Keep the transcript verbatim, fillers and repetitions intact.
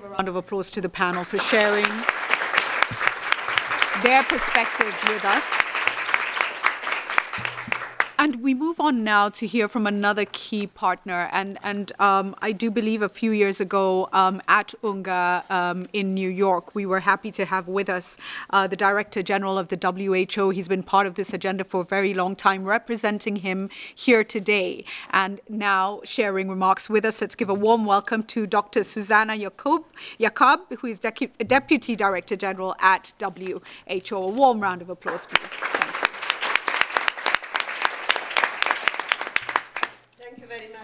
a round of applause to the panel for sharing their perspectives with us. And we move on now to hear from another key partner. And, and um, I do believe a few years ago um, at UNGA um, in New York, we were happy to have with us uh, the Director General of the W H O. He's been part of this agenda for a very long time, representing him here today and now sharing remarks with us. Let's give a warm welcome to Doctor Zsuzsanna Jakab, Jakab who is Decu- Deputy Director General at W H O. A warm round of applause, please.